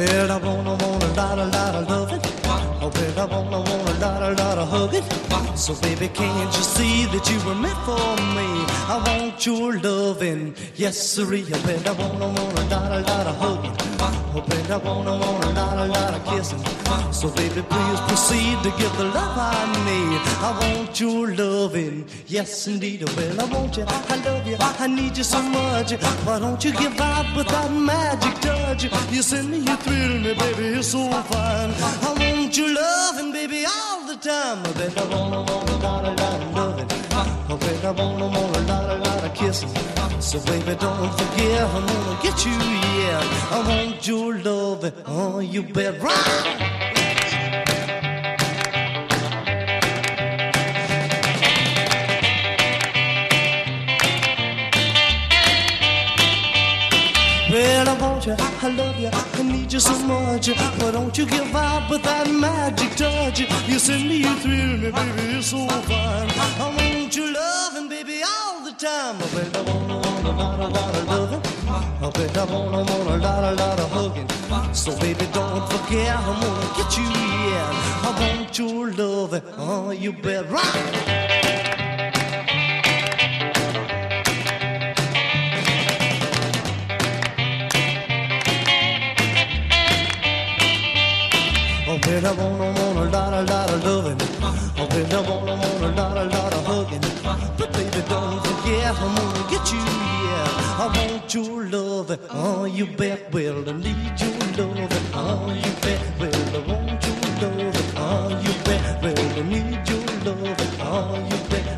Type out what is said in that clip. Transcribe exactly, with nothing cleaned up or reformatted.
Well, I wanna, wanna, lot, a lot of loving. Oh, well, I wanna, wanna, lot, a lot of hugging. So, baby, can't you see that you were meant for me? I want your loving, yes, sirree. Oh, well, I wanna, wanna, lot, a lot of hugging. Oh, well, I wanna, wanna, lot, a lot of kissing. So, baby, please proceed to give the love I need. I want your loving, yes, indeed. Oh, well, I want you, I love you, I need you so much. Why don't you give out with that magic touch? You send me, you thrill me, baby, you're so fine. I want your loving, baby, all the time. I bet I wanna, wanna, lot, a lot of loving. I bet I wanna, wanna, lot, a lot of kissing. So, baby, don't forget, I'm gonna get you, yeah. I want your loving, oh, you bet right. Well, I want you, I love you, I need you so much. Why don't you give out with that magic touch? You send me, you thrill me, baby, you're so fine. I want your loving, baby, all the time. I bet I wanna, want a lot, a lot of loving. I bet I wanna, want a lot, a lot of hugging. So, baby, don't forget, I'm gonna get you, yeah. I want your loving, oh, you bet right. Oh, well, I wanna, want a lot, a lot of loving. Oh, well, I wanna, want a lot, a lot of hugging. But baby, don't forget, I'm gonna get you, yeah. I want your loving, oh, you bet. Well, I need your loving, oh, you bet. Well, I want your loving, oh, you bet. Well, I need your loving, oh, you bet.